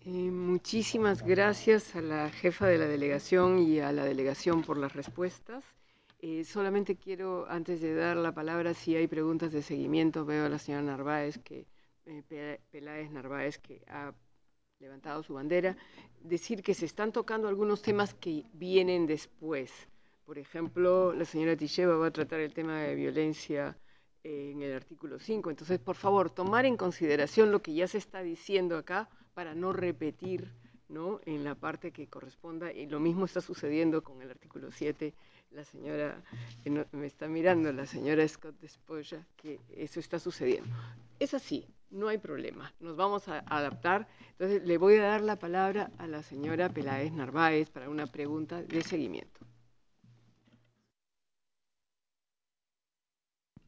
Muchísimas gracias a la jefa de la delegación y a la delegación por las respuestas. Solamente quiero, antes de dar la palabra, si hay preguntas de seguimiento, veo a la señora Narváez, Peláez Narváez, que ha levantado su bandera, decir que se están tocando algunos temas que vienen después. Por ejemplo, la señora Ticheva va a tratar el tema de violencia en el artículo 5. Entonces, por favor, tomar en consideración lo que ya se está diciendo acá para no repetir, ¿no?, en la parte que corresponda. Y lo mismo está sucediendo con el artículo 7. La señora, me está mirando, la señora Scott Despoja, que eso está sucediendo. Es así, no hay problema, nos vamos a adaptar. Entonces, le voy a dar la palabra a la señora Peláez Narváez para una pregunta de seguimiento.